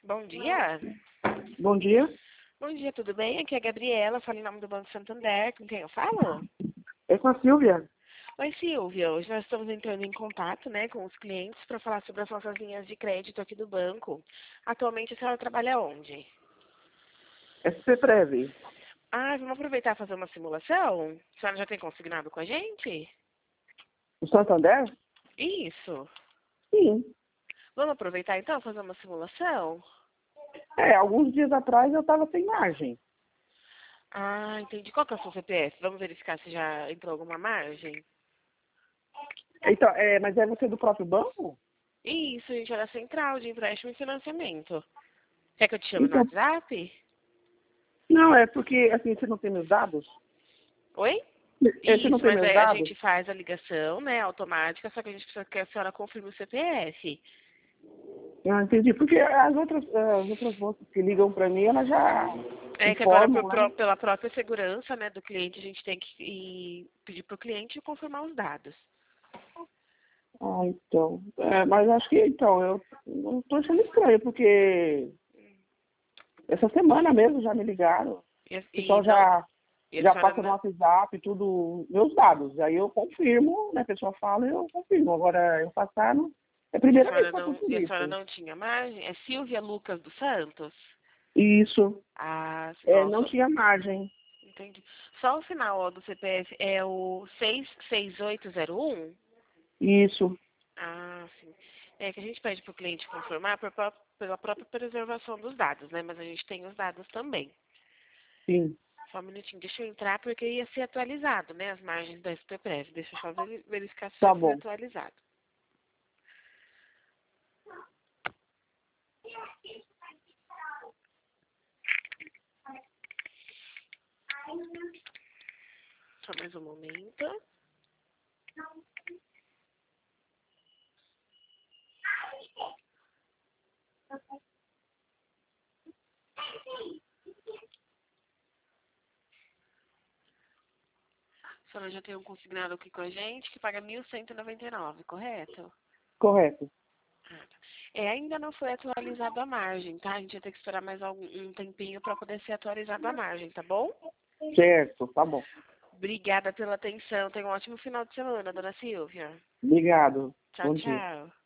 Bom dia. Bom dia. Bom dia, tudo bem? Aqui é a Gabriela, falo em nome do Banco Santander. Com quem eu falo? É com a Silvia. Oi, Silvia. Hoje nós estamos entrando em contato, com os clientes para falar sobre as nossas linhas de crédito aqui do banco. Atualmente a senhora trabalha onde? SC Ah, vamos aproveitar e fazer uma simulação? A senhora já tem consignado com a gente? O Santander? Isso. Sim. Vamos aproveitar então e fazer uma simulação? Alguns dias atrás eu estava sem margem. Ah, entendi. Qual que é o seu CPF? Vamos verificar se já entrou alguma margem? Então, mas é você do próprio banco? Isso, a gente é da Central de Empréstimo e Financiamento. Quer que eu te chame no Então, WhatsApp? não, é porque, assim, você não tem meus dados? Oi? Você não Isso, tem mas meus aí a dados? gente faz a ligação, automática, só que a gente precisa que a senhora confirme o CPF. Ah, entendi. Porque as outras moças que ligam para mim, elas já É que agora, informam, né? pela própria segurança, do cliente, a gente tem que pedir para o cliente confirmar os dados. Ah, então. Mas acho que, então, eu não estou achando estranho, porque essa semana mesmo já me ligaram. O pessoal Então, e a já senhora passa no WhatsApp tudo, meus dados. Aí eu confirmo, né? A pessoa fala e eu confirmo. Agora, eu passar, não... É a primeira vez que eu faço e a senhora isso. não tinha margem? É Silvia Lucas dos Santos? Isso. Ah, Não nossa, tinha margem. entendi. Só o final do CPF é o 66801? Isso. Ah, sim. É que a gente pede para o cliente confirmar pela própria preservação dos dados, Mas a gente tem os dados também. Sim. Só um minutinho, deixa eu entrar porque ia ser atualizado, As margens da SPPref. Deixa eu só verificar se já Tá foi bom. atualizado. Só mais um momento. A senhora já tem um consignado aqui com a gente que paga 1.199, correto? Correto. Ah, tá. Ainda não foi atualizado a margem, tá? A gente vai ter que esperar mais um tempinho para poder ser atualizado a margem, tá bom? Certo, tá bom. Obrigada pela atenção. Tenha um ótimo final de semana, dona Silvia. Obrigado. Tchau, Bom dia. tchau.